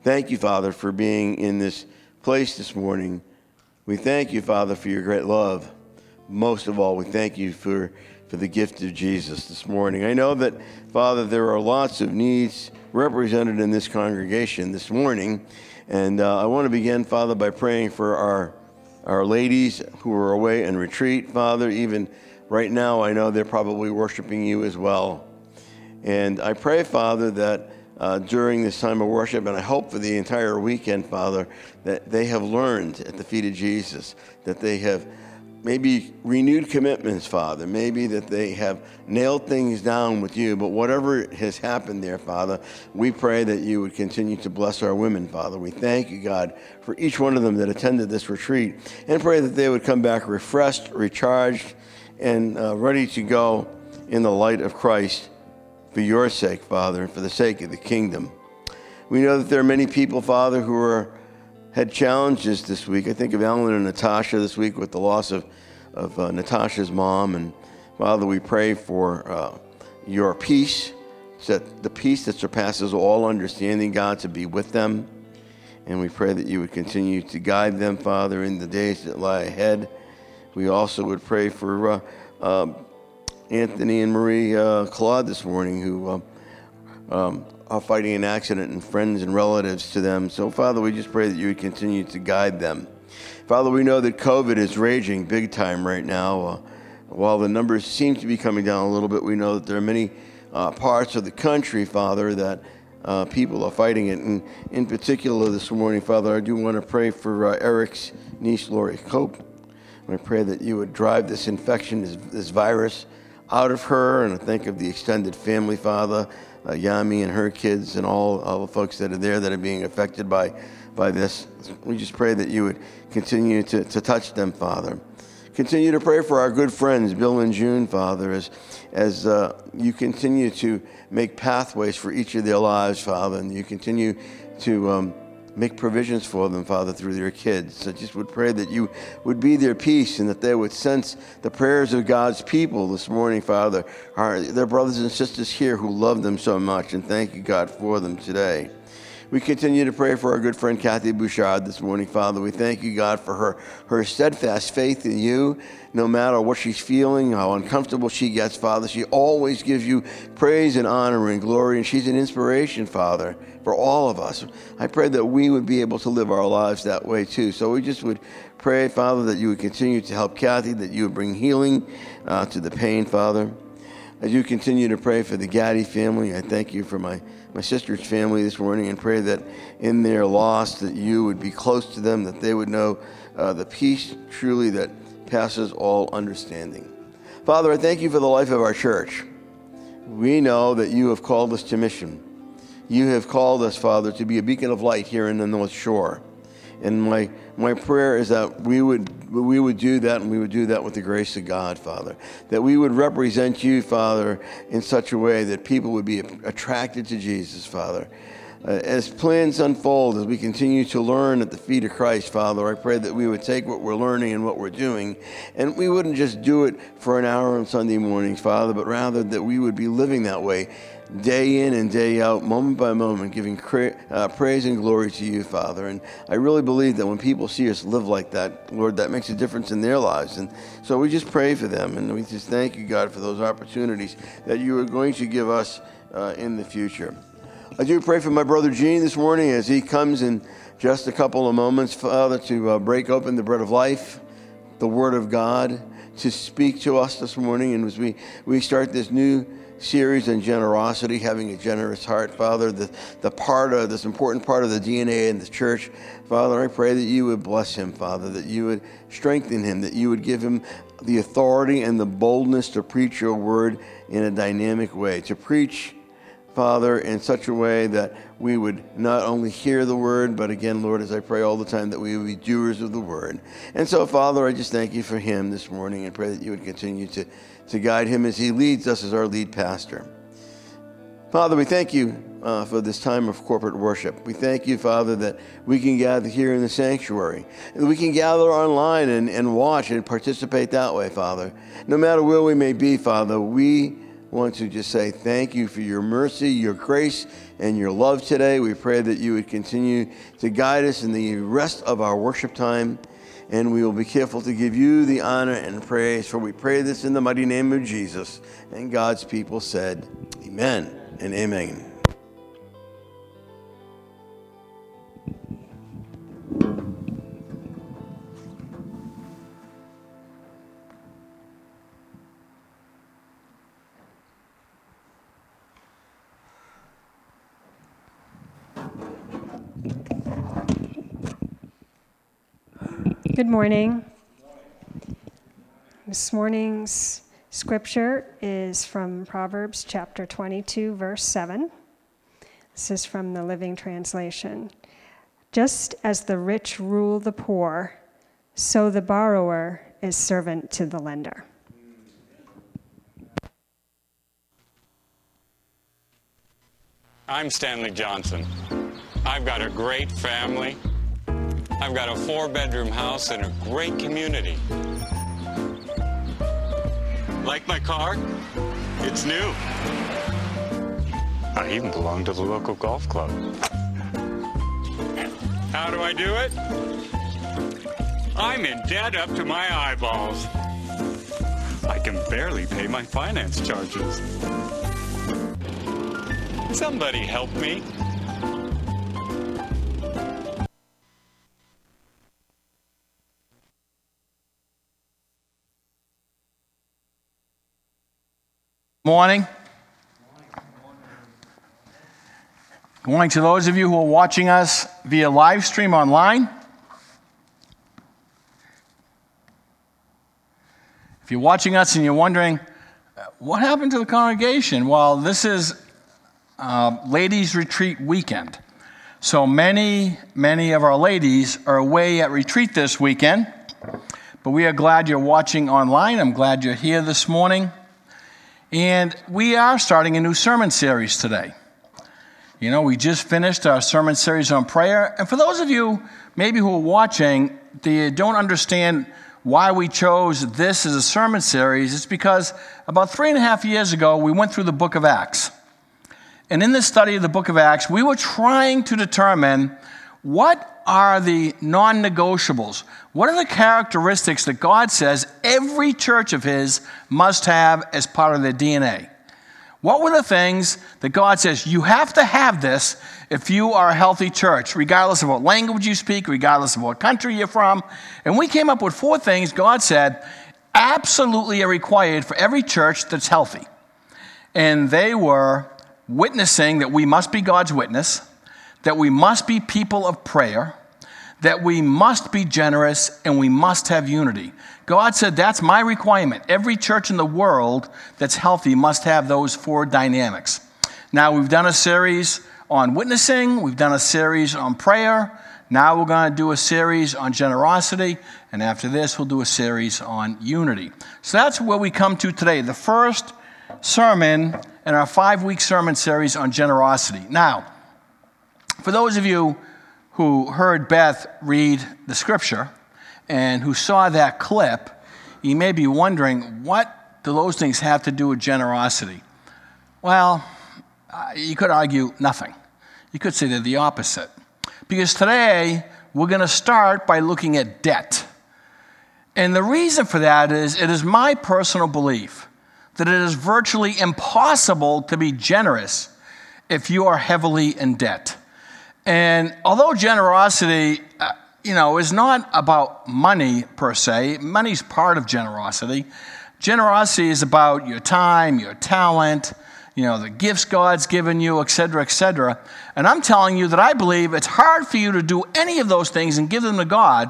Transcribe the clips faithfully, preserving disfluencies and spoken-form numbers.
Thank you, Father, for being in this place this morning. We thank you, Father, for your great love. Most of all, we thank you for, for the gift of Jesus this morning. I know that, Father, there are lots of needs represented in this congregation this morning. And uh, I want to begin, Father, by praying for our, our ladies who are away in retreat. Father, even right now, I know they're probably worshiping you as well. And I pray, Father, that uh, during this time of worship, and I hope for the entire weekend, Father, that they have learned at the feet of Jesus, that they have maybe renewed commitments, Father, maybe that they have nailed things down with you, but whatever has happened there, Father, we pray that you would continue to bless our women, Father. We thank you, God, for each one of them that attended this retreat, and pray that they would come back refreshed, recharged, and uh, ready to go in the light of Christ for your sake, Father, and for the sake of the kingdom. We know that there are many people, Father, who are had challenges this week. I think of Alan and Natasha this week with the loss of, of uh, Natasha's mom. And Father, we pray for uh, your peace, that the peace that surpasses all understanding, God, to be with them. And we pray that you would continue to guide them, Father, in the days that lie ahead. We also would pray for uh, uh, Anthony and Marie uh, Claude this morning, who uh, um, are fighting an accident, and friends and relatives to them. So, Father, we just pray that you would continue to guide them. Father, we know that COVID is raging big time right now. Uh, while the numbers seem to be coming down a little bit, we know that there are many uh, parts of the country, Father, that uh, people are fighting it. And in particular this morning, Father, I do want to pray for uh, Eric's niece, Lori Cope. I pray that you would drive this infection, this, this virus, out of her. And I think of the extended family, Father, Uh, Yami and her kids and all, all the folks that are there that are being affected by, by this. We just pray that you would continue to, to touch them, Father. Continue to pray for our good friends, Bill and June, Father, as, as uh, you continue to make pathways for each of their lives, Father, and you continue to um, make provisions for them, Father, through their kids. I just would pray that you would be their peace and that they would sense the prayers of God's people this morning, Father. Our, their brothers and sisters here who love them so much, and thank you, God, for them today. We continue to pray for our good friend Kathy Bouchard this morning, Father. We thank you, God, for her, her steadfast faith in you. No matter what she's feeling, how uncomfortable she gets, Father, she always gives you praise and honor and glory, and she's an inspiration, Father, for all of us. I pray that we would be able to live our lives that way, too. So we just would pray, Father, that you would continue to help Kathy, that you would bring healing uh, to the pain, Father. As you continue to pray for the Gaddy family, I thank you for my, my sister's family this morning, and pray that in their loss that you would be close to them, that they would know uh, the peace truly that passes all understanding. Father, I thank you for the life of our church. We know that you have called us to mission. You have called us, Father, to be a beacon of light here in the North Shore. And my my prayer is that we would we would do that, and we would do that with the grace of God, Father. That we would represent you, Father, in such a way that people would be attracted to Jesus, Father. Uh, as plans unfold, as we continue to learn at the feet of Christ, Father, I pray that we would take what we're learning and what we're doing, and we wouldn't just do it for an hour on Sunday mornings, Father, but rather that we would be living that way day in and day out, moment by moment, giving cra- uh, praise and glory to you, Father. And I really believe that when people see us live like that, Lord, that makes a difference in their lives. And so we just pray for them, and we just thank you, God, for those opportunities that you are going to give us uh, in the future. I do pray for my brother Gene this morning as he comes in just a couple of moments, Father, to uh, break open the bread of life, the Word of God, to speak to us this morning. And as we, we start this new series on generosity, having a generous heart, Father, the, the part of this important part of the D N A in the church, Father, I pray that you would bless him, Father, that you would strengthen him, that you would give him the authority and the boldness to preach your word in a dynamic way, to preach, Father, in such a way that we would not only hear the word, but again, Lord, as I pray all the time, that we would be doers of the word. And so, Father, I just thank you for him this morning, and pray that you would continue to, to guide him as he leads us as our lead pastor. Father, we thank you uh, for this time of corporate worship. We thank you, Father, that we can gather here in the sanctuary, and we can gather online and, and watch and participate that way, Father. No matter where we may be, Father, we want to just say thank you for your mercy, your grace, and your love today. We pray that you would continue to guide us in the rest of our worship time, and we will be careful to give you the honor and praise, for we pray this in the mighty name of Jesus. And God's people said, amen and amen. Good morning. This morning's scripture is from Proverbs chapter twenty-two, verse seven. This is from the Living Translation. Just as the rich rule the poor, so the borrower is servant to the lender. I'm Stanley Johnson. I've got a great family. I've got a four-bedroom house in a great community. Like my car? It's new. I even belong to the local golf club. How do I do it? I'm in debt up to my eyeballs. I can barely pay my finance charges. Somebody help me. Morning. Good morning to those of you who are watching us via live stream online. If you're watching us and you're wondering, what happened to the congregation? Well, this is uh, Ladies' Retreat weekend. So many, many of our ladies are away at retreat this weekend, but we are glad you're watching online. I'm glad you're here this morning. And we are starting a new sermon series today. You know, we just finished our sermon series on prayer. And for those of you maybe who are watching, they don't understand why we chose this as a sermon series, it's because about three and a half years ago, we went through the book of Acts. And in this study of the book of Acts, we were trying to determine what are the non-negotiables? What are the characteristics that God says every church of His must have as part of their D N A? What were the things that God says you have to have this if you are a healthy church, regardless of what language you speak, regardless of what country you're from? And we came up with four things God said absolutely are required for every church that's healthy. And they were witnessing that we must be God's witness, that we must be people of prayer, that we must be generous, and we must have unity. God said that's my requirement. Every church in the world that's healthy must have those four dynamics. Now, we've done a series on witnessing. We've done a series on prayer. Now we're going to do a series on generosity. And after this, we'll do a series on unity. So that's where we come to today, the first sermon in our five-week sermon series on generosity. Now, for those of you who heard Beth read the scripture and who saw that clip, you may be wondering, what do those things have to do with generosity? Well, you could argue nothing. You could say they're the opposite. Because today, we're going to start by looking at debt. And the reason for that is, it is my personal belief that it is virtually impossible to be generous if you are heavily in debt. And although generosity, uh, you know, is not about money per se, money's part of generosity. Generosity is about your time, your talent, you know, the gifts God's given you, et cetera, et cetera. And I'm telling you that I believe it's hard for you to do any of those things and give them to God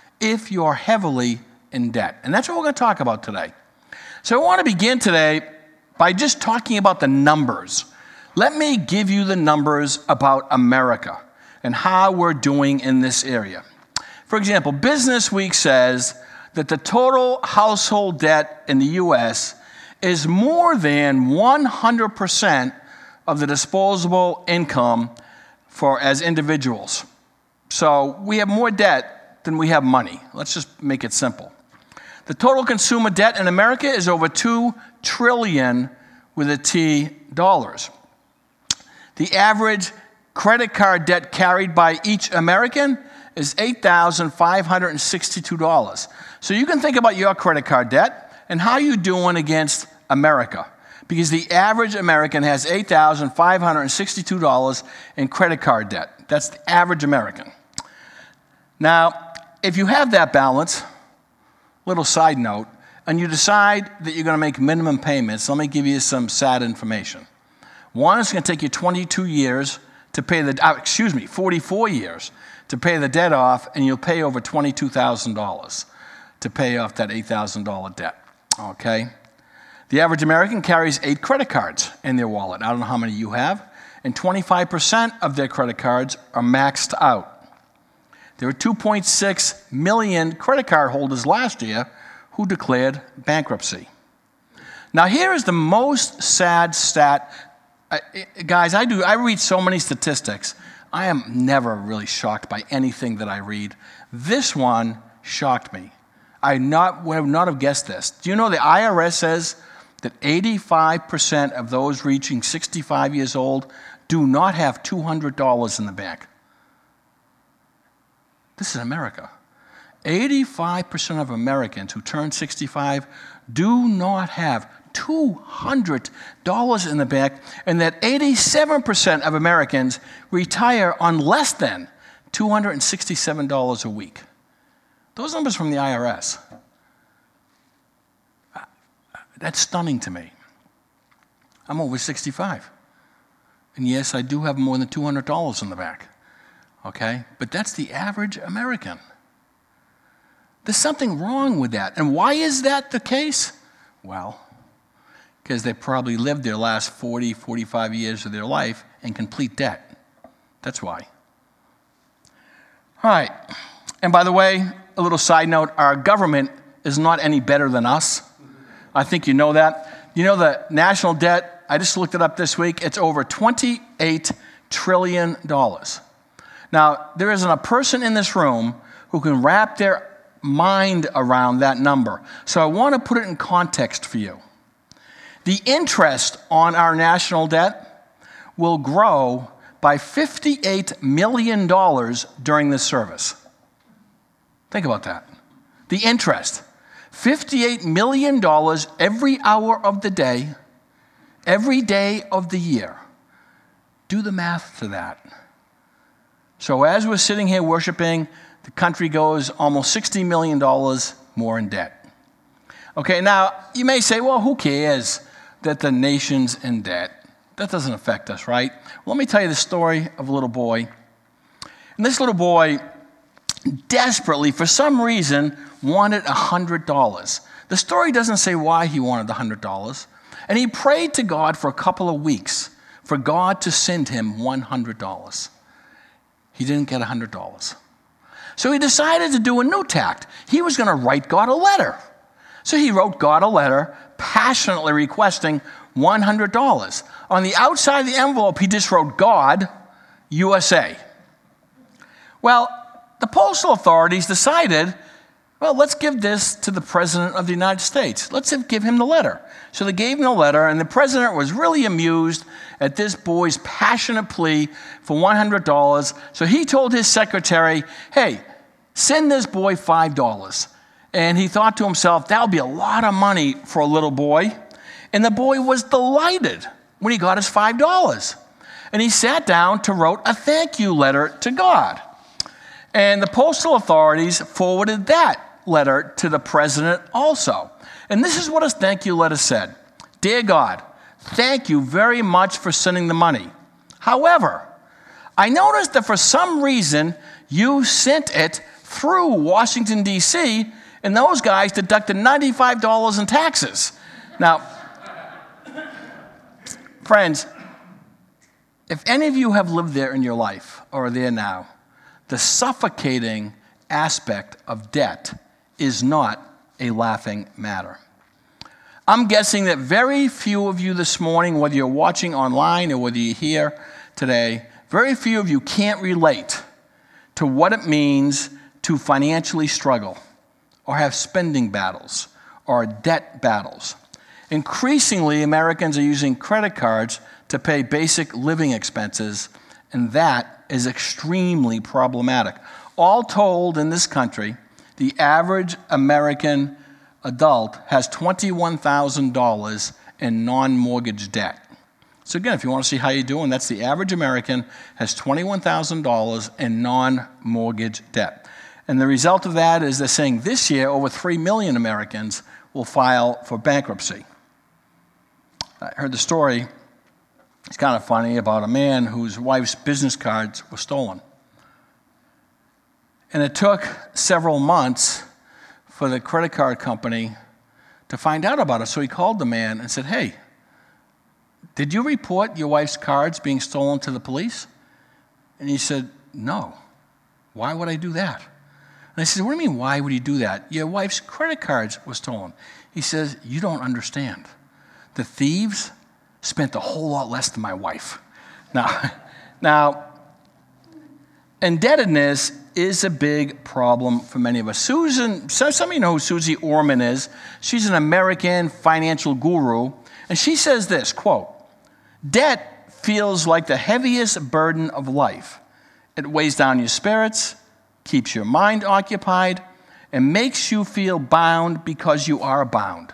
if you are heavily in debt. And that's what we're going to talk about today. So I want to begin today by just talking about the numbers. Let me give you the numbers about America and how we're doing in this area. For example, Business Week says that the total household debt in the U S is more than one hundred percent of the disposable income for as individuals. So we have more debt than we have money. Let's just make it simple. The total consumer debt in America is over two trillion dollars with a T, dollars. The average credit card debt carried by each American is eight thousand five hundred sixty-two dollars. So you can think about your credit card debt and how you're doing against America. Because the average American has eight thousand five hundred sixty-two dollars in credit card debt. That's the average American. Now, if you have that balance, little side note, and you decide that you're going to make minimum payments, let me give you some sad information. One, it's going to take you twenty-two years to pay the, uh, excuse me, forty-four years to pay the debt off, and you'll pay over twenty-two thousand dollars to pay off that eight thousand dollars debt, okay? The average American carries eight credit cards in their wallet. I don't know how many you have. And twenty-five percent of their credit cards are maxed out. There were two point six million credit card holders last year who declared bankruptcy. Now here is the most sad stat. Uh, guys, I do. I read so many statistics. I am never really shocked by anything that I read. This one shocked me. I not, would have not have guessed this. Do you know the I R S says that eighty-five percent of those reaching sixty-five years old do not have two hundred dollars in the bank? This is America. eighty-five percent of Americans who turn sixty-five do not have two hundred dollars in the bank, and that eighty-seven percent of Americans retire on less than two hundred sixty-seven dollars a week. Those numbers from the I R S. That's stunning to me. I'm over sixty-five. And yes, I do have more than two hundred dollars in the bank. Okay? But that's the average American. There's something wrong with that. And why is that the case? Well, because they probably lived their last forty, forty-five years of their life in complete debt. That's why. All right. And by the way, a little side note, our government is not any better than us. I think you know that. You know the national debt, I just looked it up this week, it's over twenty-eight trillion dollars. Now, there isn't a person in this room who can wrap their mind around that number. So I want to put it in context for you. The interest on our national debt will grow by fifty-eight million dollars during this service. Think about that. The interest. fifty-eight million dollars every hour of the day, every day of the year. Do the math to that. So as we're sitting here worshiping, the country goes almost sixty million dollars more in debt. Okay, now you may say, well, who cares that the nation's in debt? That doesn't affect us, right? Well, let me tell you the story of a little boy. And this little boy desperately, for some reason, wanted one hundred dollars. The story doesn't say why he wanted the one hundred dollars. And he prayed to God for a couple of weeks for God to send him one hundred dollars. He didn't get one hundred dollars. So he decided to do a new tact. He was going to write God a letter. So he wrote God a letter passionately requesting one hundred dollars. On the outside of the envelope, he just wrote God, U S A. Well, the postal authorities decided, well, let's give this to the President of the United States. Let's give him the letter. So they gave him the letter, and the President was really amused at this boy's passionate plea for one hundred dollars. So he told his secretary, hey, send this boy five dollars. And he thought to himself, that'll be a lot of money for a little boy. And the boy was delighted when he got his five dollars. And he sat down to write a thank you letter to God. And the postal authorities forwarded that letter to the president also. And this is what his thank you letter said. Dear God, thank you very much for sending the money. However, I noticed that for some reason you sent it through Washington, D C, and those guys deducted ninety-five dollars in taxes. Now, friends, if any of you have lived there in your life or are there now, the suffocating aspect of debt is not a laughing matter. I'm guessing that very few of you this morning, whether you're watching online or whether you're here today, very few of you can't relate to what it means to financially struggle or have spending battles or debt battles. Increasingly, Americans are using credit cards to pay basic living expenses, and that is extremely problematic. All told, in this country, the average American adult has twenty-one thousand dollars in non-mortgage debt. So again, if you want to see how you're doing, that's the average American has twenty-one thousand dollars in non-mortgage debt. And the result of that is they're saying this year over three million Americans will file for bankruptcy. I heard the story, it's kind of funny, about a man whose wife's business cards were stolen. And it took several months for the credit card company to find out about it. So he called the man and said, hey, did you report your wife's cards being stolen to the police? And he said, no. Why would I do that? And I said, what do you mean, why would you do that? Your wife's credit cards were stolen. He says, you don't understand. The thieves spent a whole lot less than my wife. Now, now, indebtedness is a big problem for many of us. Susan, some of you know who Susie Orman is. She's an American financial guru, and she says this, quote, debt feels like the heaviest burden of life. It weighs down your spirits, keeps your mind occupied, and makes you feel bound because you are bound.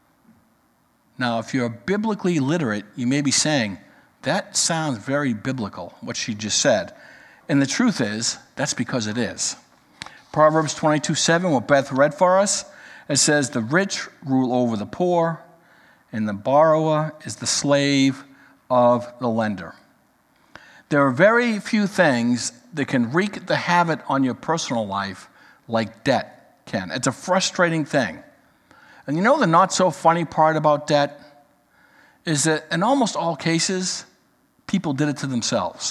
Now, if you're biblically literate, you may be saying, that sounds very biblical, what she just said. And the truth is, that's because it is. Proverbs twenty-two seven, what Beth read for us, it says, the rich rule over the poor, and the borrower is the slave of the lender. There are very few things that can wreak the havoc on your personal life like debt can. It's a frustrating thing. And you know the not so funny part about debt is that in almost all cases, people did it to themselves.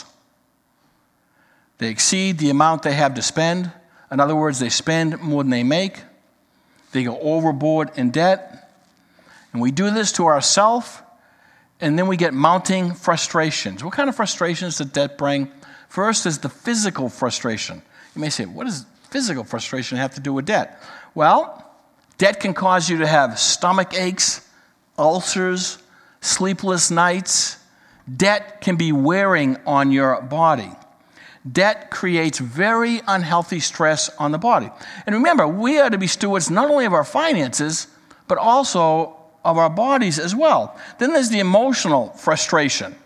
They exceed the amount they have to spend. In other words, they spend more than they make. They go overboard in debt. And we do this to ourselves, and then we get mounting frustrations. What kind of frustrations does debt bring? First is the physical frustration. You may say, what does physical frustration have to do with debt? Well, debt can cause you to have stomach aches, ulcers, sleepless nights. Debt can be wearing on your body. Debt creates very unhealthy stress on the body. And remember, we are to be stewards not only of our finances, but also of our bodies as well. Then there's the emotional frustration.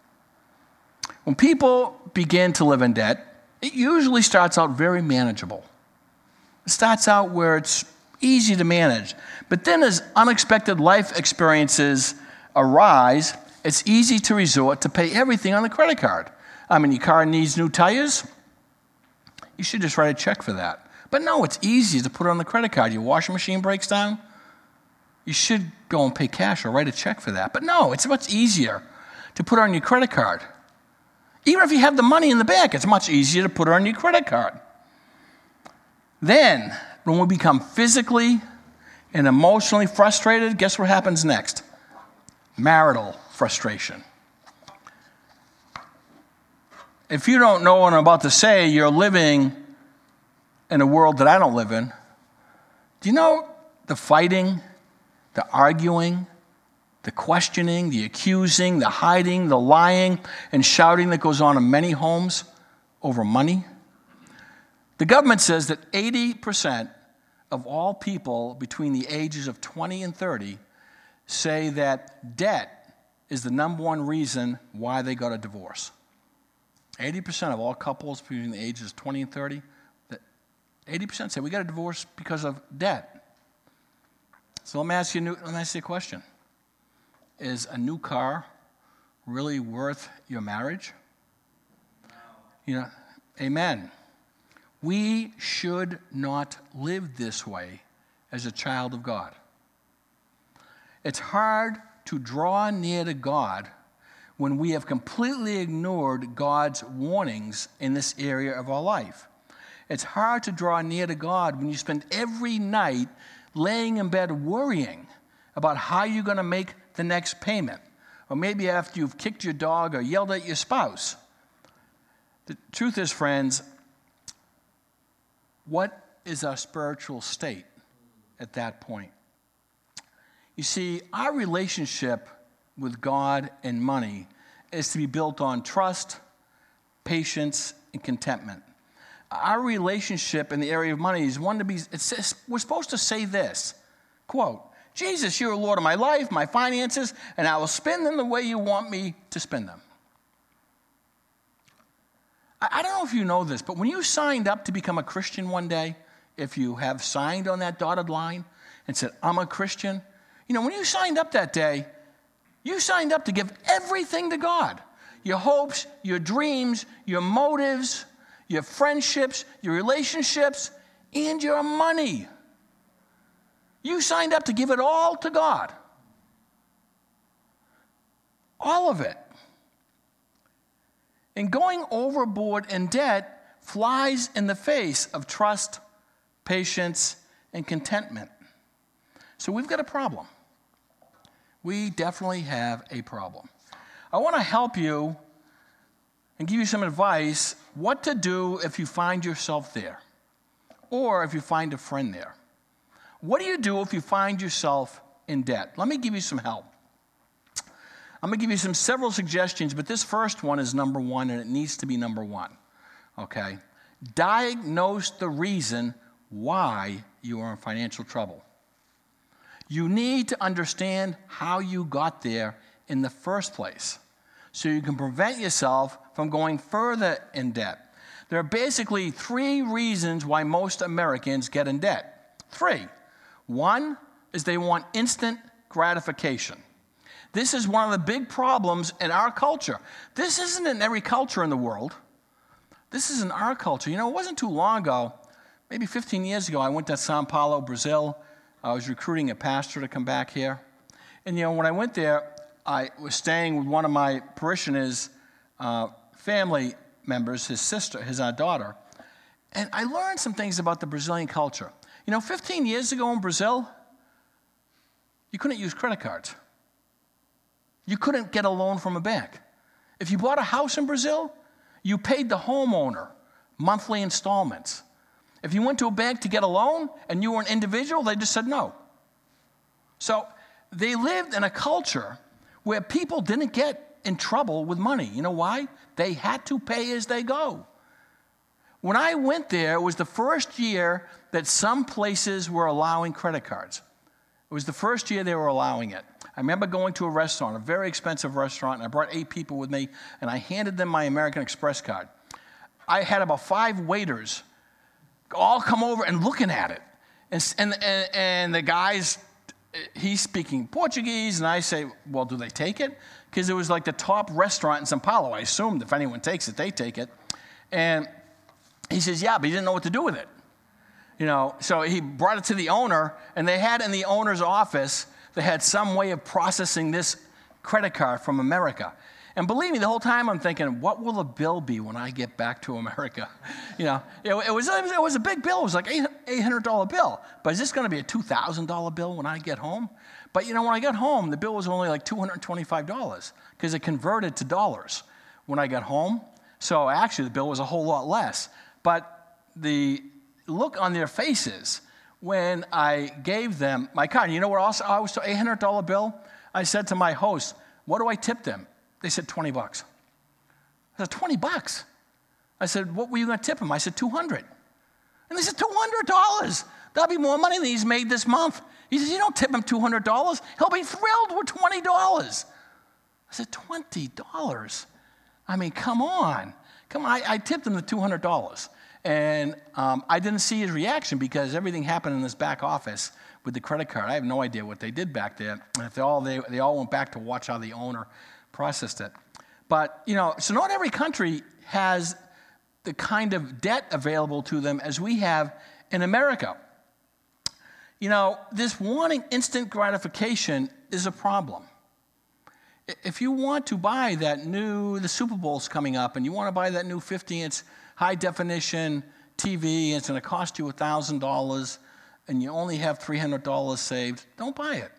When people begin to live in debt, it usually starts out very manageable. It starts out where it's easy to manage. But then as unexpected life experiences arise, it's easy to resort to pay everything on the credit card. I mean, your car needs new tires, you should just write a check for that. But no, it's easy to put it on the credit card. Your washing machine breaks down, you should go and pay cash or write a check for that. But no, it's much easier to put it on your credit card. Even if you have the money in the bank, it's much easier to put it on your credit card. Then, when we become physically and emotionally frustrated, guess what happens next? Marital frustration. If you don't know what I'm about to say, you're living in a world that I don't live in. Do you know the fighting, the arguing, the questioning, the accusing, the hiding, the lying, and shouting that goes on in many homes over money? The government says that eighty percent of all people between the ages of twenty and thirty say that debt is the number one reason why they got a divorce. eighty percent of all couples between the ages of twenty and thirty, eighty percent say we got a divorce because of debt. So let me ask you, let me ask you a question. Is a new car really worth your marriage? No. You know, amen. We should not live this way as a child of God. It's hard to draw near to God when we have completely ignored God's warnings in this area of our life. It's hard to draw near to God when you spend every night laying in bed worrying about how you're going to make the next payment, or maybe after you've kicked your dog or yelled at your spouse. The truth is, friends, what is our spiritual state at that point? You see, our relationship with God and money is to be built on trust, patience, and contentment. Our relationship in the area of money is one to be, it says, we're supposed to say this, quote, Jesus, you're Lord of my life, my finances, and I will spend them the way you want me to spend them. I, I don't know if you know this, but when you signed up to become a Christian one day, if you have signed on that dotted line and said, I'm a Christian, you know, when you signed up that day, you signed up to give everything to God. Your hopes, your dreams, your motives, your friendships, your relationships, and your money. You signed up to give it all to God. All of it. And going overboard in debt flies in the face of trust, patience, and contentment. So we've got a problem. We definitely have a problem. I want to help you and give you some advice what to do if you find yourself there or if you find a friend there. What do you do if you find yourself in debt? Let me give you some help. I'm going to give you some several suggestions, but this first one is number one, and it needs to be number one, okay? Diagnose the reason why you are in financial trouble. You need to understand how you got there in the first place so you can prevent yourself from going further in debt. There are basically three reasons why most Americans get in debt. Three. One is they want instant gratification. This is one of the big problems in our culture. This isn't in every culture in the world. This is in our culture. You know, it wasn't too long ago, maybe fifteen years ago, I went to Sao Paulo, Brazil. I was recruiting a pastor to come back here. And, you know, when I went there, I was staying with one of my parishioners' uh, family members, his sister, his uh, daughter. And I learned some things about the Brazilian culture. You know, fifteen years ago in Brazil, you couldn't use credit cards. You couldn't get a loan from a bank. If you bought a house in Brazil, you paid the homeowner monthly installments. If you went to a bank to get a loan and you were an individual, they just said no. So they lived in a culture where people didn't get in trouble with money. You know why? They had to pay as they go. When I went there, it was the first year that some places were allowing credit cards. It was the first year they were allowing it. I remember going to a restaurant, a very expensive restaurant, and I brought eight people with me, and I handed them my American Express card. I had about five waiters all come over and looking at it. And, and, and, and the guy's, he's speaking Portuguese, and I say, well, do they take it? Because it was like the top restaurant in Sao Paulo. I assumed if anyone takes it, they take it. And he says, yeah, but he didn't know what to do with it. You know, so he brought it to the owner, and they had in the owner's office, they had some way of processing this credit card from America. And believe me, the whole time I'm thinking, what will the bill be when I get back to America? You know, it, it, was, it was a big bill. It was like an eight hundred dollars bill. But is this going to be a two thousand dollars bill when I get home? But, you know, when I got home, the bill was only like two hundred twenty-five dollars because it converted to dollars when I got home. So actually, the bill was a whole lot less. But the look on their faces when I gave them my card, you know what else I was, eight hundred dollars bill? I said to my host, what do I tip them? They said twenty bucks. I said, twenty bucks? I said, what were you going to tip him? I said, two hundred. And they said, two hundred dollars. That'll be more money than he's made this month. He says, you don't tip him two hundred dollars. He'll be thrilled with twenty dollars. I said, twenty dollars? I mean, come on. Come on, I, I tipped him the two hundred dollars. And um, I didn't see his reaction because everything happened in this back office with the credit card. I have no idea what they did back there. And if they all, they, they all went back to watch how the owner processed it. But, you know, so not every country has the kind of debt available to them as we have in America. You know, this wanting instant gratification is a problem. If you want to buy that new, the Super Bowl's coming up, and you want to buy that new fifty-inch high-definition T V, and it's going to cost you one thousand dollars, and you only have three hundred dollars saved, don't buy it.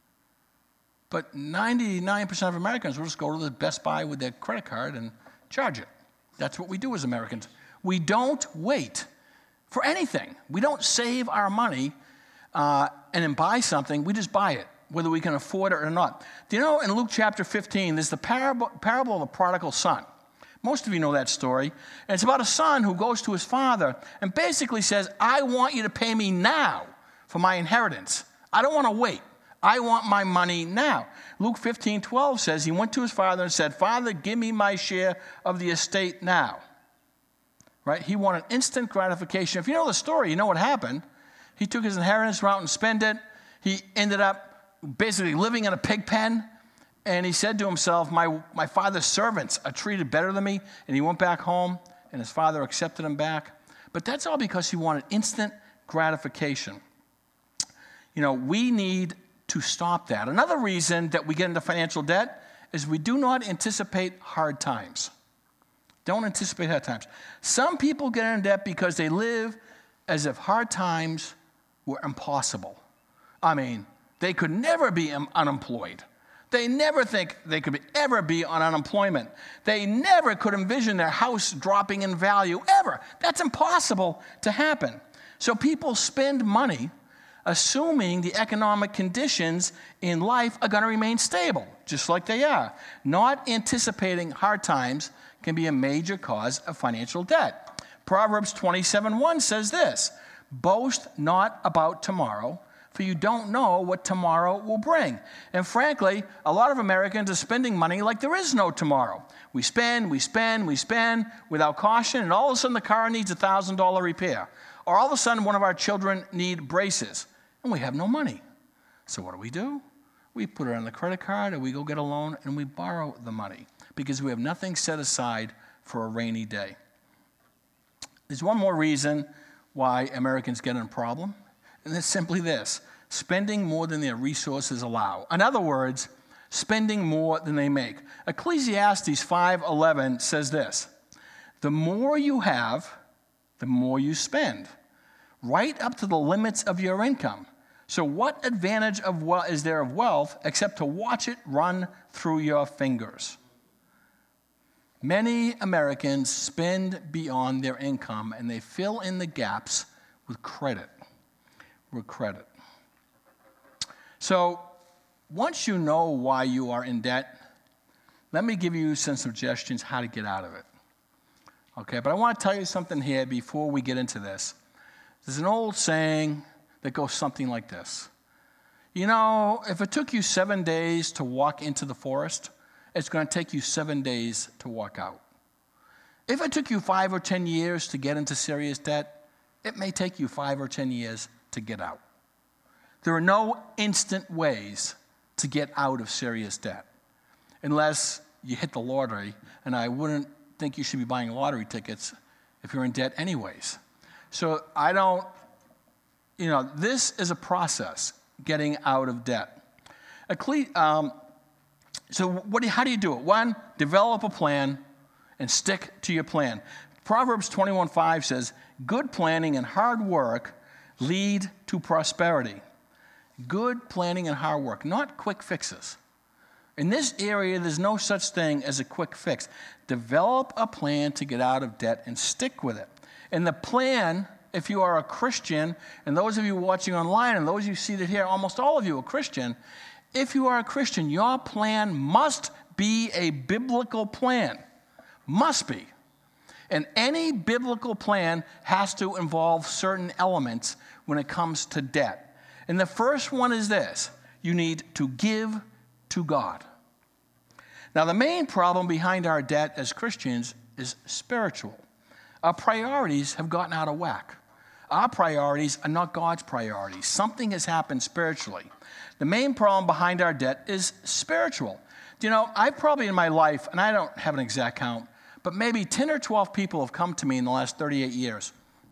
But ninety-nine percent of Americans will just go to the Best Buy with their credit card and charge it. That's what we do as Americans. We don't wait for anything. We don't save our money uh, and then buy something. We just buy it. whether we can afford it or not. Do you know in Luke chapter fifteen, there's the parable, parable of the prodigal son. Most of you know that story. And it's about a son who goes to his father and basically says, I want you to pay me now for my inheritance. I don't want to wait. I want my money now. Luke fifteen twelve says he went to his father and said, Father, give me my share of the estate now. Right? He wanted instant gratification. If you know the story, you know what happened. He took his inheritance, went out and spent it. He ended up basically living in a pig pen. And he said to himself, my, my father's servants are treated better than me. And he went back home, and his father accepted him back. But that's all because he wanted instant gratification. You know, we need to stop that. Another reason that we get into financial debt is we do not anticipate hard times. Don't anticipate hard times. Some people get into debt because they live as if hard times were impossible. I mean, they could never be unemployed. They never think they could be, ever be on unemployment. They never could envision their house dropping in value, ever. That's impossible to happen. So people spend money assuming the economic conditions in life are going to remain stable, just like they are. Not anticipating hard times can be a major cause of financial debt. Proverbs twenty-seven one says this, boast not about tomorrow, for you don't know what tomorrow will bring. And frankly, a lot of Americans are spending money like there is no tomorrow. We spend, we spend, we spend without caution, and all of a sudden the car needs a one thousand dollars repair. Or all of a sudden one of our children need braces, and we have no money. So what do we do? We put it on the credit card, or we go get a loan, and we borrow the money because we have nothing set aside for a rainy day. There's one more reason why Americans get in a problem. And it's simply this, spending more than their resources allow. In other words, spending more than they make. Ecclesiastes five eleven says this, the more you have, the more you spend, right up to the limits of your income. So what advantage of we- is there of wealth except to watch it run through your fingers? Many Americans spend beyond their income, and they fill in the gaps with credit. With credit. So once you know why you are in debt, let me give you some suggestions how to get out of it. Okay, but I want to tell you something here before we get into this. There's an old saying that goes something like this. You know, if it took you seven days to walk into the forest, it's going to take you seven days to walk out. If it took you five or ten years to get into serious debt, it may take you five or ten years to get out. There are no instant ways to get out of serious debt unless you hit the lottery, and I wouldn't think you should be buying lottery tickets if you're in debt anyways. So I don't, you know, this is a process, getting out of debt. Um, so what do you, how do you do it? One, develop a plan and stick to your plan. Proverbs twenty-one five says, good planning and hard work lead to prosperity. Good planning and hard work, not quick fixes. In this area, there's no such thing as a quick fix. Develop a plan to get out of debt and stick with it. And the plan, if you are a Christian, and those of you watching online, and those of you seated here, almost all of you are Christian, if you are a Christian, your plan must be a biblical plan. Must be. And any biblical plan has to involve certain elements when it comes to debt. And the first one is this. You need to give to God. Now, the main problem behind our debt as Christians is spiritual. Our priorities have gotten out of whack. Our priorities are not God's priorities. Something has happened spiritually. The main problem behind our debt is spiritual. Do you know, I probably in my life, and I don't have an exact count, but maybe ten or twelve people have come to me in the last thirty-eight years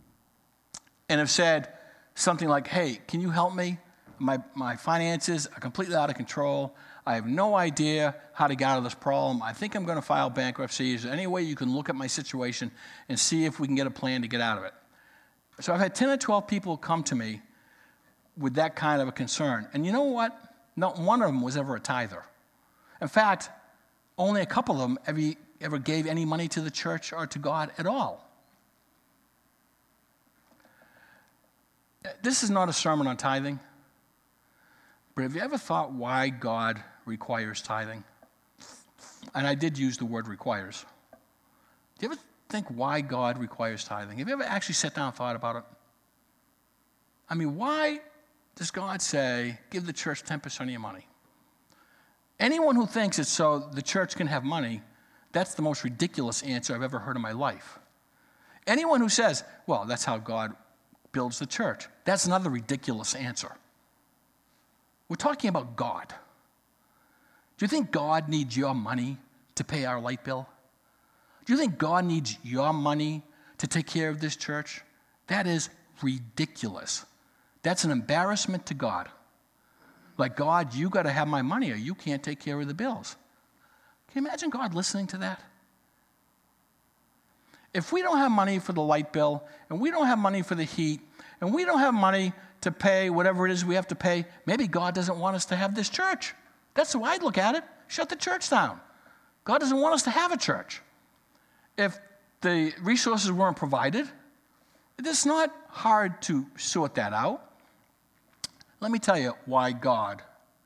and have said something like, hey, can you help me? My, my finances are completely out of control. I have no idea how to get out of this problem. I think I'm going to file bankruptcy. Is there any way you can look at my situation and see if we can get a plan to get out of it? So I've had ten or twelve people come to me with that kind of a concern. And you know what? Not one of them was ever a tither. In fact, only a couple of them ever, ever gave any money to the church or to God at all. This is not a sermon on tithing, But have you ever thought why God requires tithing? And I did use the word requires. Do you ever think why God requires tithing? Have you ever actually sat down and thought about it? I mean, why does God say, give the church ten percent of your money? Anyone who thinks it's so the church can have money, that's the most ridiculous answer I've ever heard in my life. Anyone who says, well, that's how God builds the church, that's another ridiculous answer. We're talking about God. Do you think God needs your money to pay our light bill? Do you think God needs your money to take care of this church? That is ridiculous. That's an embarrassment to God. Like, God, you got to have my money or you can't take care of the bills. Can you imagine God listening to that? If we don't have money for the light bill, and we don't have money for the heat, and we don't have money to pay whatever it is we have to pay, maybe God doesn't want us to have this church. That's the way I'd look at it. Shut the church down. God doesn't want us to have a church. If the resources weren't provided, it's not hard to sort that out. Let me tell you why God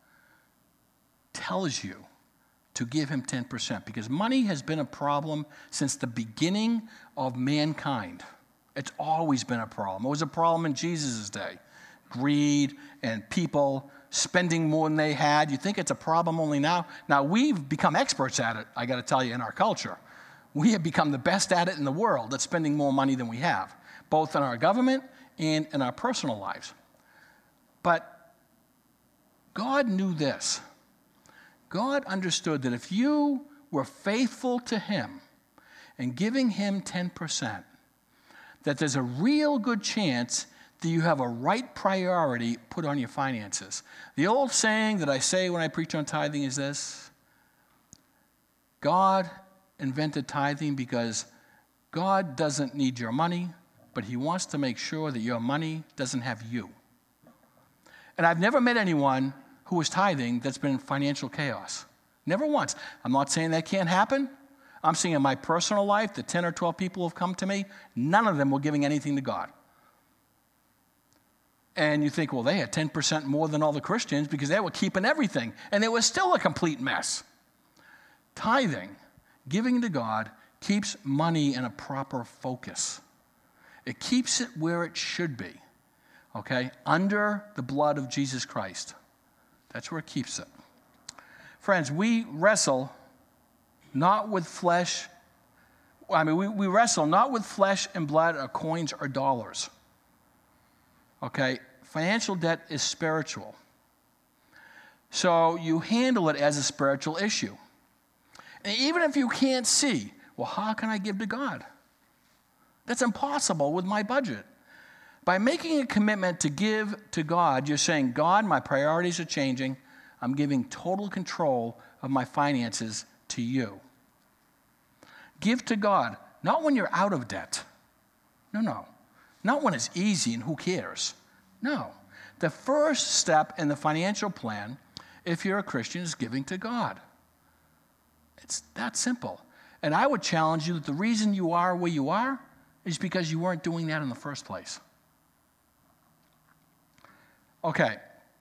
tells you to give him ten percent, because money has been a problem since the beginning of mankind. It's always been a problem. It was a problem in Jesus' day. Greed and people spending more than they had. You think it's a problem only now? Now, we've become experts at it, I got to tell you, in our culture. We have become the best at it in the world at spending more money than we have, both in our government and in our personal lives. But God knew this. God understood that if you were faithful to him and giving him ten percent, that there's a real good chance that you have a right priority put on your finances. The old saying that I say when I preach on tithing is this: God invented tithing because God doesn't need your money, but he wants to make sure that your money doesn't have you. And I've never met anyone who was tithing that's been in financial chaos. Never once. I'm not saying that can't happen. I'm saying in my personal life, the ten or twelve people who have come to me, none of them were giving anything to God. And you think, well, they had ten percent more than all the Christians because they were keeping everything, and they were still a complete mess. Tithing, giving to God, keeps money in a proper focus. It keeps it where it should be, okay, under the blood of Jesus Christ. That's where it keeps it. Friends, we wrestle not with flesh. I mean, we, we wrestle not with flesh and blood or coins or dollars. Okay? Financial debt is spiritual. So you handle it as a spiritual issue. And even if you can't see, well, how can I give to God? That's impossible with my budget. By making a commitment to give to God, you're saying, God, my priorities are changing. I'm giving total control of my finances to you. Give to God, not when you're out of debt. No, no. Not when it's easy and who cares. No. The first step in the financial plan, if you're a Christian, is giving to God. It's that simple. And I would challenge you that the reason you are where you are is because you weren't doing that in the first place. Okay.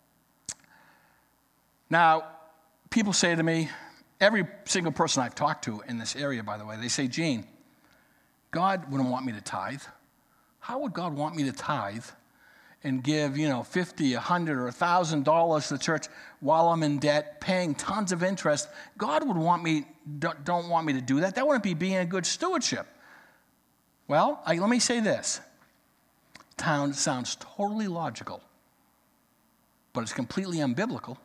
Now, people say to me, every single person I've talked to in this area, by the way, they say, Gene, God wouldn't want me to tithe. How would God want me to tithe and give, you know, fifty, a hundred, or a thousand dollars to the church while I'm in debt, paying tons of interest? God would want me, don't, don't want me to do that. That wouldn't be being a good stewardship. Well, I, let me say this. Town sounds totally logical, but it's completely unbiblical.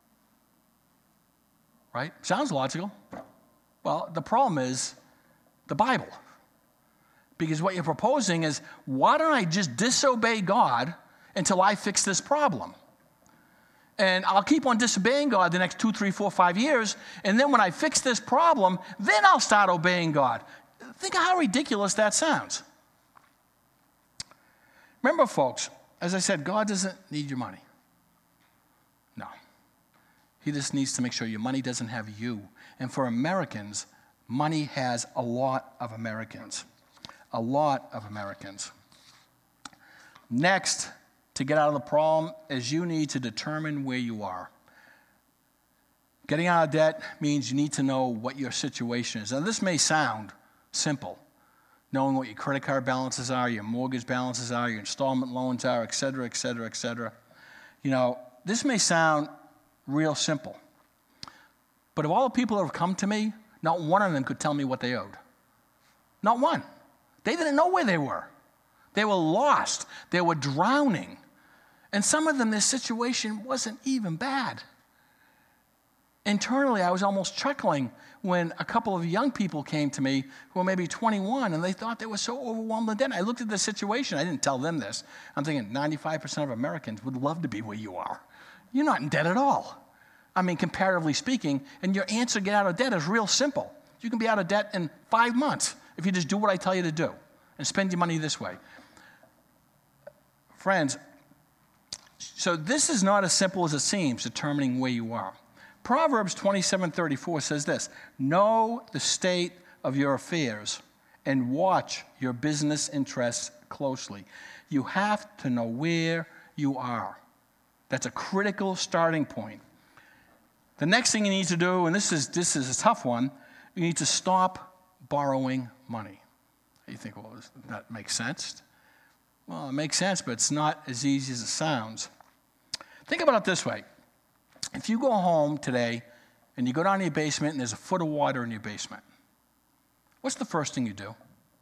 Right? Sounds logical. Well, the problem is the Bible. Because what you're proposing is, why don't I just disobey God until I fix this problem? And I'll keep on disobeying God the next two, three, four, five years, and then when I fix this problem, then I'll start obeying God. Think of how ridiculous that sounds. Remember, folks, as I said, God doesn't need your money. No. He just needs to make sure your money doesn't have you. And for Americans, money has a lot of Americans. A lot of Americans. Next to get out of the problem is you need to determine where you are. Getting out of debt means you need to know what your situation is. Now, this may sound simple, knowing what your credit card balances are, your mortgage balances are, your installment loans are, et cetera, et cetera, et cetera. You know, this may sound real simple. But of all the people that have come to me, not one of them could tell me what they owed. Not one. They didn't know where they were. They were lost. They were drowning. And some of them, their situation wasn't even bad. Internally, I was almost chuckling when a couple of young people came to me who were maybe twenty-one, and they thought they were so overwhelmed with debt. I looked at the situation. I didn't tell them this. I'm thinking ninety-five percent of Americans would love to be where you are. You're not in debt at all. I mean, comparatively speaking, and your answer to get out of debt is real simple. You can be out of debt in five months if you just do what I tell you to do and spend your money this way. Friends, so this is not as simple as it seems, determining where you are. Proverbs twenty-seven thirty-four says this, know the state of your affairs and watch your business interests closely. You have to know where you are. That's a critical starting point. The next thing you need to do, and this is this is a tough one, you need to stop borrowing money. You think, well, that makes sense? Well, it makes sense, but it's not as easy as it sounds. Think about it this way. If you go home today and you go down to your basement and there's a foot of water in your basement, what's the first thing you do?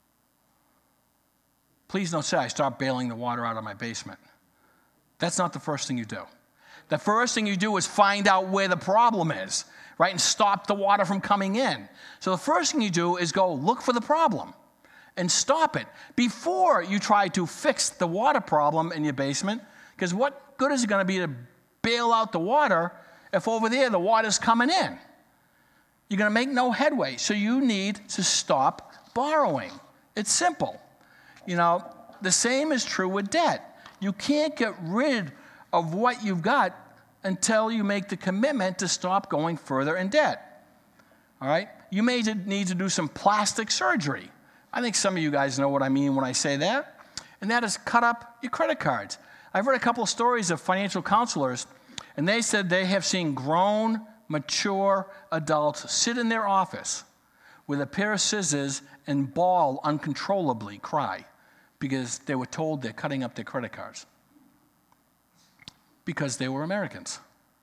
Please don't say, I start bailing the water out of my basement. That's not the first thing you do. The first thing you do is find out where the problem is, right, and stop the water from coming in. So the first thing you do is go look for the problem and stop it before you try to fix the water problem in your basement, because what good is it going to be to bail out the water if over there the water's coming in? You're going to make no headway. So you need to stop borrowing. It's simple. You know, the same is true with debt. You can't get rid of what you've got until you make the commitment to stop going further in debt. All right? You may need to do some plastic surgery. I think some of you guys know what I mean when I say that. And that is cut up your credit cards. I've read a couple of stories of financial counselors, and they said they have seen grown, mature adults sit in their office with a pair of scissors and bawl uncontrollably, cry, because they were told they're cutting up their credit cards. Because they were Americans.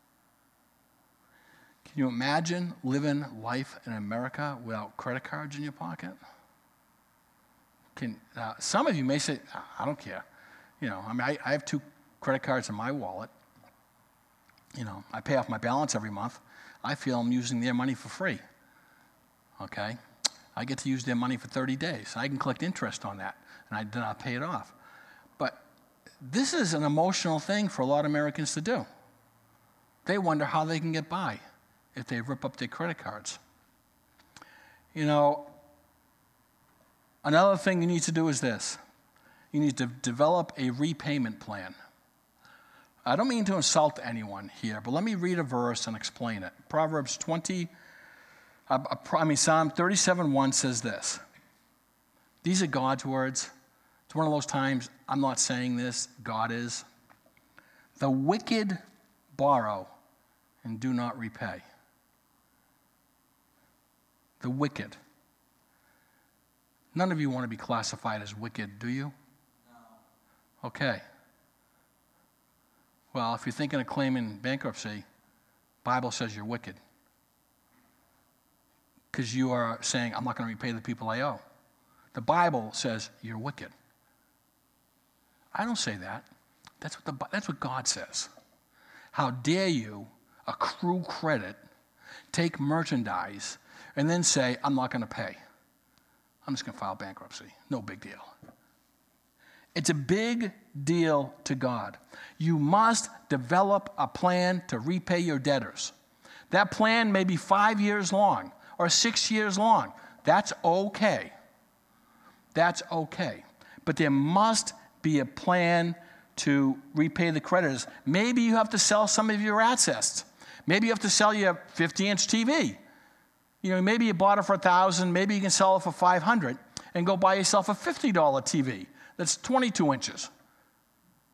Can you imagine living life in America without credit cards in your pocket? Can, uh, some of you may say, I don't care. You know, I mean, I, I have two credit cards in my wallet. You know, I pay off my balance every month. I feel I'm using their money for free. Okay? I get to use their money for thirty days. I can collect interest on that, and I do not pay it off. But this is an emotional thing for a lot of Americans to do. They wonder how they can get by if they rip up their credit cards. You know, another thing you need to do is this. You need to develop a repayment plan. I don't mean to insult anyone here, but let me read a verse and explain it. Proverbs twenty, I mean Psalm thirty-seven one says this. These are God's words. It's one of those times I'm not saying this, God is. The wicked borrow and do not repay. The wicked. None of you want to be classified as wicked, do you? No. Okay. Well, if you're thinking of claiming bankruptcy, Bible says you're wicked. Because you are saying, I'm not going to repay the people I owe. The Bible says you're wicked. I don't say that. That's what, the, that's what God says. How dare you accrue credit, take merchandise, and then say, I'm not going to pay. I'm just going to file bankruptcy. No big deal. It's a big deal to God. You must develop a plan to repay your debtors. That plan may be five years long or six years long. That's okay. That's okay. But there must be a plan to repay the creditors. Maybe you have to sell some of your assets. Maybe you have to sell your fifty-inch T V. You know, maybe you bought it for one thousand dollars. Maybe you can sell it for five hundred dollars and go buy yourself a fifty dollar T V that's twenty-two inches.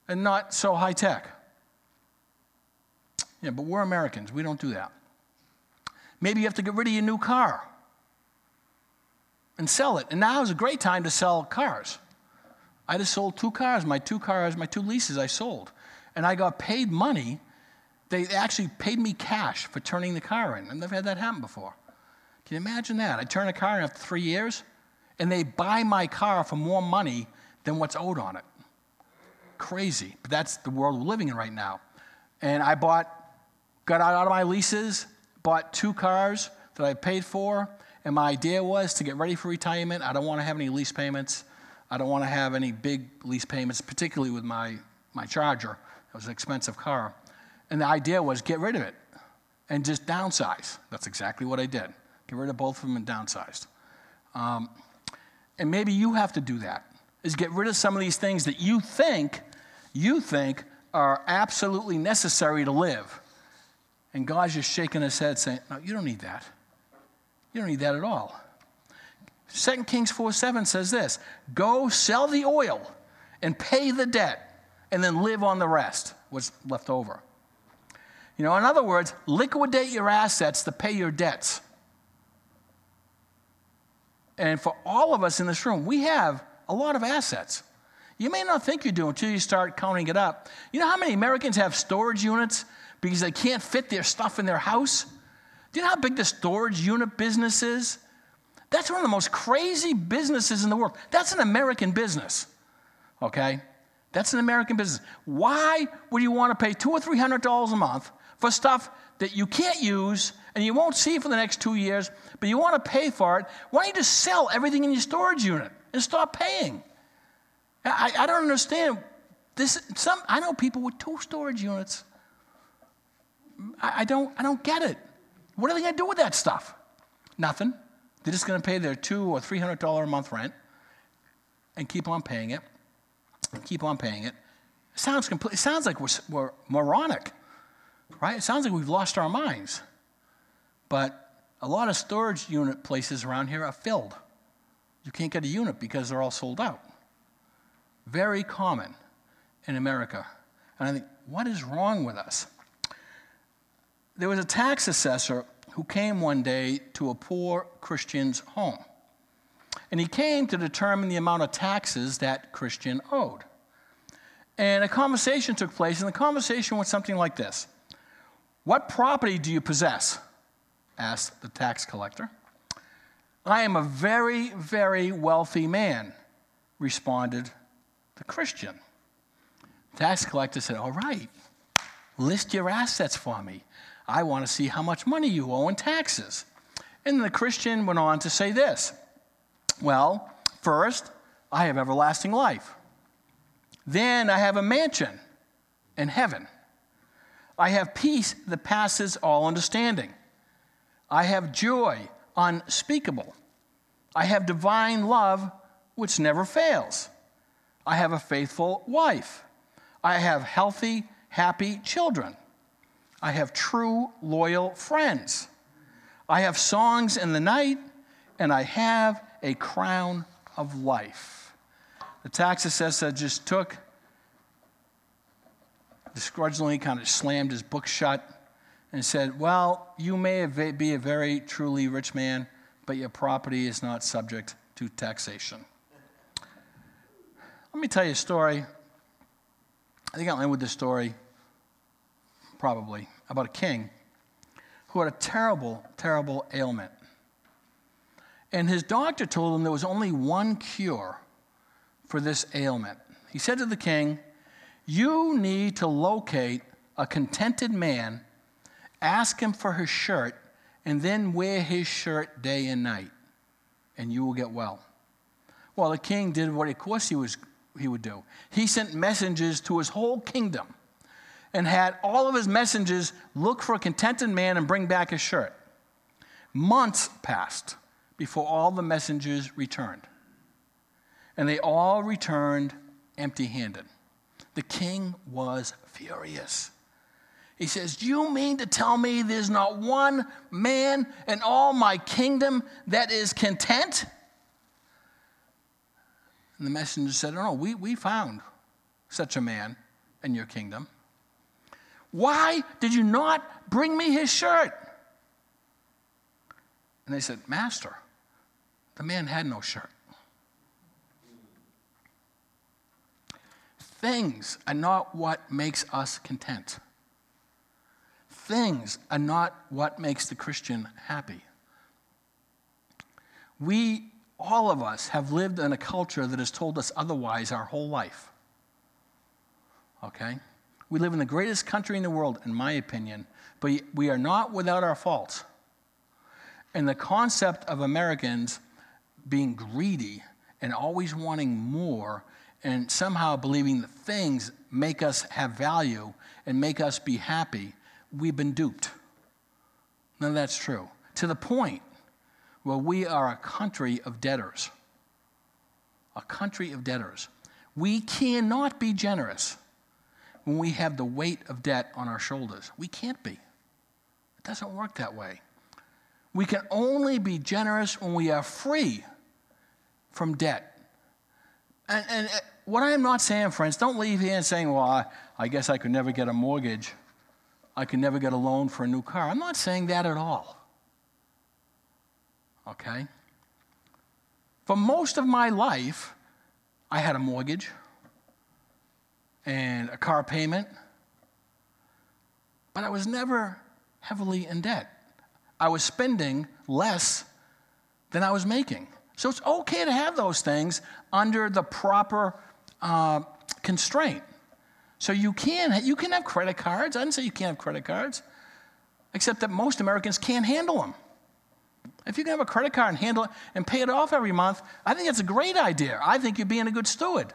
and not so high tech. Yeah, but we're Americans. We don't do that. Maybe you have to get rid of your new car and sell it. And now is a great time to sell cars. I just sold two cars. My two cars, my two leases I sold. And I got paid money. They actually paid me cash for turning the car in. I've never had that happen before. Can you imagine that? I turn a car in after three years, and they buy my car for more money than what's owed on it. Crazy. But that's the world we're living in right now. And I bought, got out of my leases, bought two cars that I paid for, and my idea was to get ready for retirement. I don't want to have any lease payments. I don't want to have any big lease payments, particularly with my, my Charger. It was an expensive car. And the idea was get rid of it and just downsize. That's exactly what I did. Get rid of both of them and downsized. Um, and maybe you have to do that, is get rid of some of these things that you think, you think are absolutely necessary to live. And God's just shaking his head saying, no, you don't need that. You don't need that at all. Second Kings four seven says this, go sell the oil and pay the debt and then live on the rest, what's left over. You know, in other words, liquidate your assets to pay your debts. And for all of us in this room, we have a lot of assets. You may not think you do until you start counting it up. You know how many Americans have storage units because they can't fit their stuff in their house? Do you know how big the storage unit business is? That's one of the most crazy businesses in the world. That's an American business, okay? That's an American business. Why would you want to pay two or three hundred dollars a month for stuff that you can't use and you won't see for the next two years, but you want to pay for it? Why don't you just sell everything in your storage unit and stop paying? I, I don't understand this. Some I know people with two storage units. I, I don't. I don't get it. What are they going to do with that stuff? Nothing. They're just going to pay their two or three hundred dollar a month rent and keep on paying it and keep on paying it. It sounds complete. It sounds like we're, we're moronic, right? It sounds like we've lost our minds. But a lot of storage unit places around here are filled. You can't get a unit because they're all sold out. Very common in America. And I think, what is wrong with us? There was a tax assessor who came one day to a poor Christian's home. And he came to determine the amount of taxes that Christian owed. And a conversation took place, and the conversation was something like this. What property do you possess? Asked the tax collector. I am a very, very wealthy man, responded the Christian. The tax collector said, all right, list your assets for me. I want to see how much money you owe in taxes. And the Christian went on to say this. Well, first, I have everlasting life. Then I have a mansion in heaven. I have peace that passes all understanding. I have joy unspeakable. I have divine love which never fails. I have a faithful wife. I have healthy, happy children. I have true, loyal friends. I have songs in the night, and I have a crown of life. The tax assessor just took, disgrudgingly kind of slammed his book shut and said, well, you may be a very truly rich man, but your property is not subject to taxation. Let me tell you a story. I think I'll end with this story, probably, about a king who had a terrible, terrible ailment. And his doctor told him there was only one cure for this ailment. He said to the king, you need to locate a contented man, ask him for his shirt, and then wear his shirt day and night, and you will get well. Well, the king did what, of course, he was he would do. He sent messengers to his whole kingdom and had all of his messengers look for a contented man and bring back his shirt. Months passed before all the messengers returned. And they all returned empty-handed. The king was furious. He says, do you mean to tell me there's not one man in all my kingdom that is content? And the messenger said, no, no, we, we found such a man. in your kingdom. Why did you not bring me his shirt? And they said, Master, the man had no shirt. Things are not what makes us content. Things are not what makes the Christian happy. We, all of us, have lived in a culture that has told us otherwise our whole life. Okay? We live in the greatest country in the world, in my opinion, but we are not without our faults. And the concept of Americans being greedy and always wanting more and somehow believing that things make us have value and make us be happy, we've been duped. None of that's true. To the point where we are a country of debtors. A country of debtors. We cannot be generous when we have the weight of debt on our shoulders. We can't be. It doesn't work that way. We can only be generous when we are free from debt. And, and what I am not saying, friends, don't leave here and saying, well, I, I guess I could never get a mortgage. I could never get a loan for a new car. I'm not saying that at all. Okay? For most of my life, I had a mortgage and a car payment, but I was never heavily in debt. I was spending less than I was making. So it's okay to have those things under the proper uh, constraint. So you can, you can have credit cards. I didn't say you can't have credit cards, except that most Americans can't handle them. If you can have a credit card and handle it and pay it off every month, I think that's a great idea. I think you're being a good steward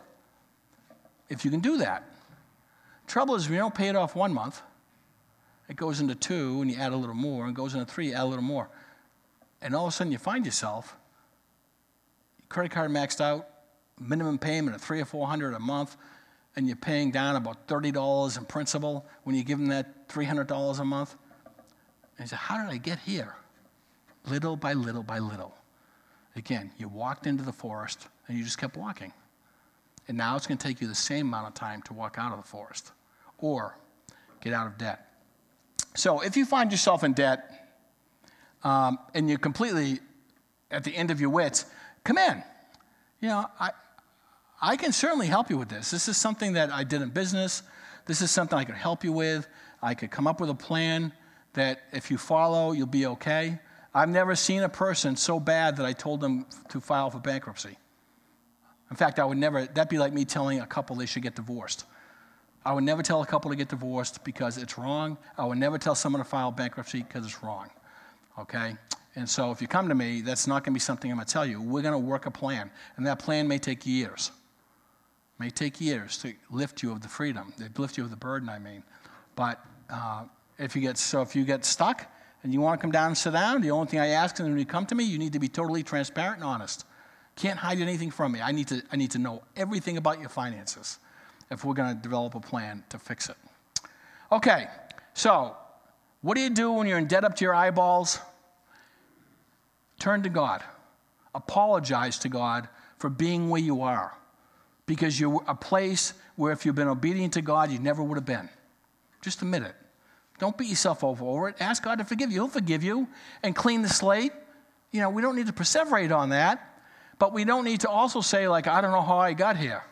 if you can do that. Trouble is, if you don't pay it off one month, it goes into two, and you add a little more, and it goes into three, you add a little more. And all of a sudden, you find yourself, your credit card maxed out, minimum payment of three or four hundred a month, and you're paying down about thirty dollars in principal when you give them that three hundred dollars a month. And you say, how did I get here? Little by little by little. Again, you walked into the forest, and you just kept walking. And now it's going to take you the same amount of time to walk out of the forest or get out of debt. So if you find yourself in debt um, and you're completely at the end of your wits, come in. You know, I I can certainly help you with this. This is something that I did in business. This is something I could help you with. I could come up with a plan that if you follow, you'll be okay. I've never seen a person so bad that I told them to file for bankruptcy. In fact, I would never, that'd be like me telling a couple they should get divorced. I would never tell a couple to get divorced because it's wrong. I would never tell someone to file bankruptcy because it's wrong, okay? And so if you come to me, that's not going to be something I'm going to tell you. We're going to work a plan, and that plan may take years. May take years to lift you of the freedom, to lift you of the burden, I mean. But uh, if you get, so if you get stuck and you want to come down and sit down, the only thing I ask is when you come to me, you need to be totally transparent and honest. Can't hide anything from me. I need to, I need to know everything about your finances if we're going to develop a plan to fix it. Okay, so what do you do when you're in debt up to your eyeballs? Turn to God. Apologize to God for being where you are, because you're a place where if you've been obedient to God, you never would have been. Just admit it. Don't beat yourself over over it. Ask God to forgive you. He'll forgive you and clean the slate. You know, we don't need to perseverate on that, but we don't need to also say, like, I don't know how I got here.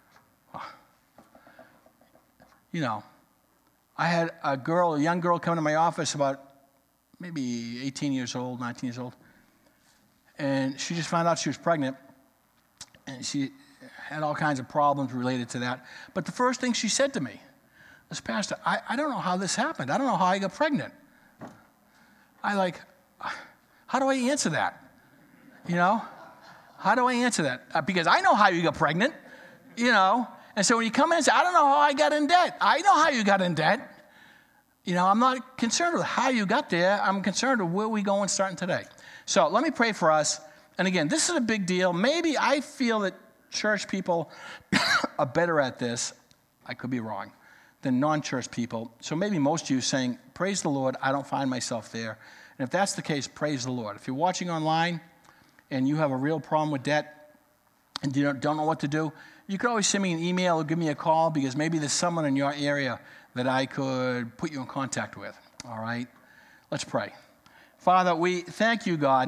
You know, I had a girl, a young girl come to my office about maybe eighteen years old, nineteen years old, and she just found out she was pregnant, and she had all kinds of problems related to that. But the first thing she said to me was, Pastor, I, I don't know how this happened. I don't know how I got pregnant. I like, how do I answer that? You know, how do I answer that? Uh, because I know how you got pregnant, you know. And so when you come in and say, I don't know how I got in debt. I know how you got in debt. You know, I'm not concerned with how you got there. I'm concerned with where we going starting today. So let me pray for us. And again, this is a big deal. Maybe I feel that church people are better at this. I could be wrong. Than non-church people. So maybe most of you saying, praise the Lord, I don't find myself there. And if that's the case, praise the Lord. If you're watching online and you have a real problem with debt and you don't, don't know what to do, you could always send me an email or give me a call, because maybe there's someone in your area that I could put you in contact with. All right? Let's pray. Father, we thank you, God,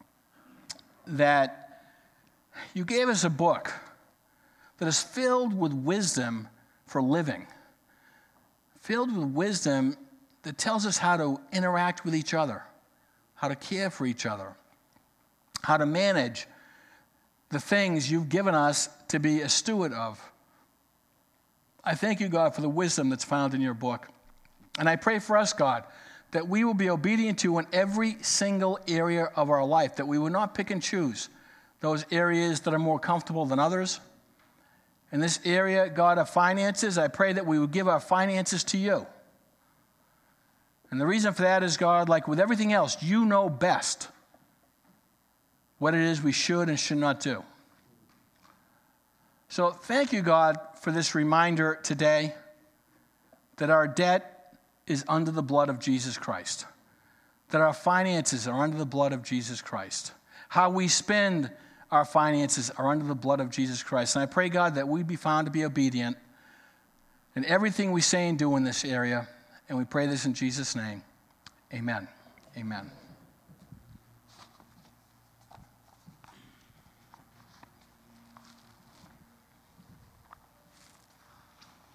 that you gave us a book that is filled with wisdom for living, filled with wisdom that tells us how to interact with each other, how to care for each other, how to manage the things you've given us to be a steward of. I thank you, God, for the wisdom that's found in your book. And I pray for us, God, that we will be obedient to in every single area of our life, that we will not pick and choose those areas that are more comfortable than others. In this area, God, of finances, I pray that we would give our finances to you. And the reason for that is, God, like with everything else, you know best what it is we should and should not do. So thank you, God, for this reminder today that our debt is under the blood of Jesus Christ, that our finances are under the blood of Jesus Christ. How we spend our finances are under the blood of Jesus Christ. And I pray, God, that we'd be found to be obedient in everything we say and do in this area. And we pray this in Jesus' name. Amen. Amen.